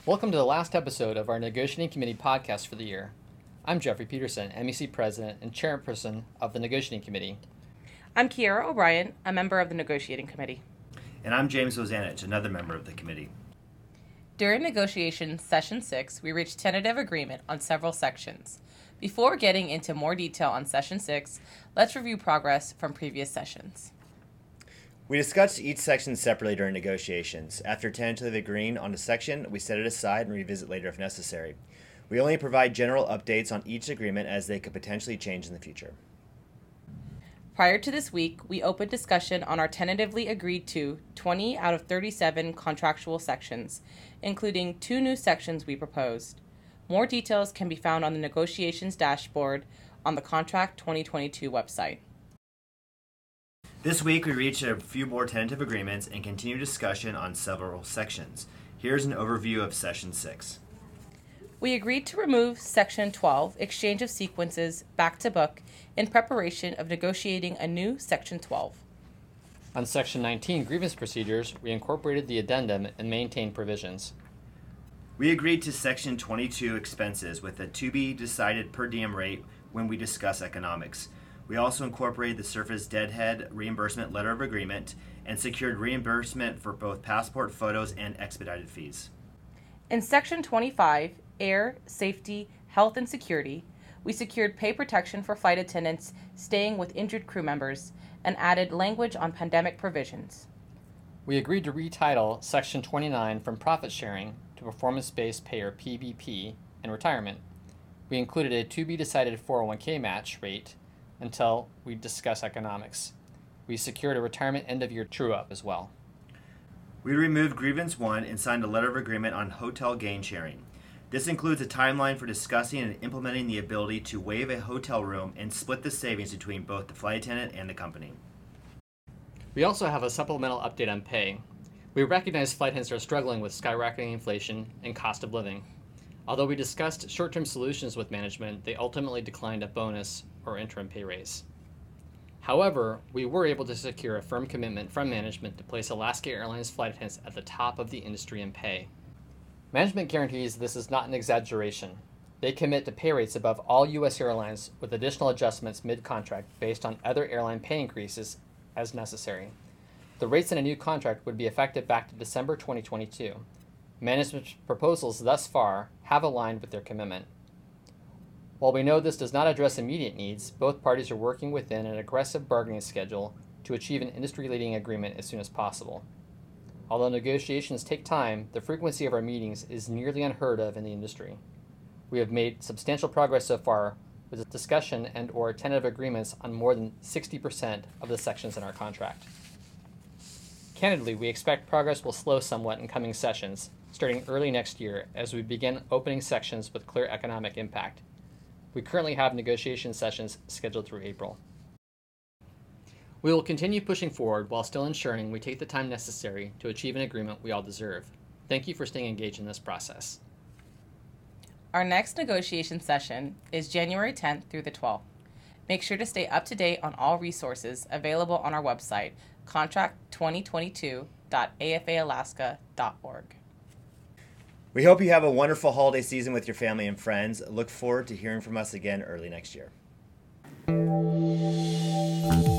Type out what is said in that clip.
Welcome to the last episode of our Negotiating Committee podcast for the year. I'm Jeffrey Peterson, MEC President and Chairperson of the Negotiating Committee. I'm Kiara O'Brien, a member of the Negotiating Committee. And I'm James Ozanich, another member of the committee. During negotiations Session 6, we reached tentative agreement on several sections. Before getting into more detail on Session 6, let's review progress from previous sessions. We discussed each section separately during negotiations. After tentatively agreeing on a section, we set it aside and revisit later if necessary. We only provide general updates on each agreement as they could potentially change in the future. Prior to this week, we opened discussion on our tentatively agreed to 20 out of 37 contractual sections, including 2 new sections we proposed. More details can be found on the negotiations dashboard on the Contract 2022 website. This week we reached a few more tentative agreements and continue discussion on several sections. Here's an overview of Session 6. We agreed to remove Section 12, Exchange of Sequences, back to book, in preparation of negotiating a new Section 12. On Section 19, Grievance Procedures, we incorporated the addendum and maintained provisions. We agreed to Section 22 expenses with a to-be-decided per diem rate when we discuss economics. We also incorporated the Surface Deadhead Reimbursement Letter of Agreement and secured reimbursement for both passport photos and expedited fees. In Section 25, Air, Safety, Health, and Security, we secured pay protection for flight attendants staying with injured crew members and added language on pandemic provisions. We agreed to retitle Section 29 from Profit Sharing to Performance-Based Pay or PBP and Retirement. We included a to-be-decided 401k match rate until we discuss economics. We secured a retirement end-of-year true-up as well. We removed Grievance 1 and signed a letter of agreement on hotel gain sharing. This includes a timeline for discussing and implementing the ability to waive a hotel room and split the savings between both the flight attendant and the company. We also have a supplemental update on pay. We recognize flight attendants are struggling with skyrocketing inflation and cost of living. Although we discussed short-term solutions with management, they ultimately declined a bonus or interim pay raise. However, we were able to secure a firm commitment from management to place Alaska Airlines flight attendants at the top of the industry in pay. Management guarantees this is not an exaggeration. They commit to pay rates above all U.S. airlines with additional adjustments mid-contract based on other airline pay increases as necessary. The rates in a new contract would be effective back to December 2022. Management's proposals thus far have aligned with their commitment. While we know this does not address immediate needs, both parties are working within an aggressive bargaining schedule to achieve an industry-leading agreement as soon as possible. Although negotiations take time, the frequency of our meetings is nearly unheard of in the industry. We have made substantial progress so far with discussion and or tentative agreements on more than 60% of the sections in our contract. Candidly, we expect progress will slow somewhat in coming sessions, starting early next year as we begin opening sections with clear economic impact. We currently have negotiation sessions scheduled through April. We will continue pushing forward while still ensuring we take the time necessary to achieve an agreement we all deserve. Thank you for staying engaged in this process. Our next negotiation session is January 10th through the 12th. Make sure to stay up to date on all resources available on our website, contract2022.afaalaska.org. We hope you have a wonderful holiday season with your family and friends. Look forward to hearing from us again early next year.